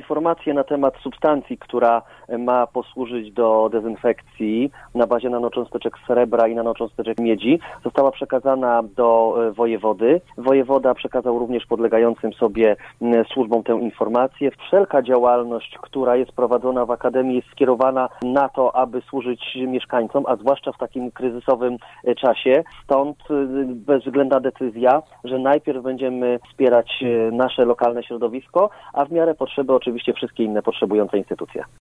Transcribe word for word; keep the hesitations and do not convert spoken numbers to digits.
informacje na temat substancji, która ma posłużyć do dezynfekcji na bazie nanocząsteczek srebra i nanocząsteczek miedzi, została przekazana do wojewody. Wojewoda przekazał również podlegającym sobie służbom tę informację. Wszelka działalność, która jest prowadzona w Akademii, jest skierowana na to, aby służyć mieszkańcom, a zwłaszcza w takim kryzysowym czasie. Stąd bezwzględna decyzja, że najpierw będziemy wspierać nasze lokalne środowisko, a w miarę potrzeby oczywiście wszystkie inne potrzebujące instytucje.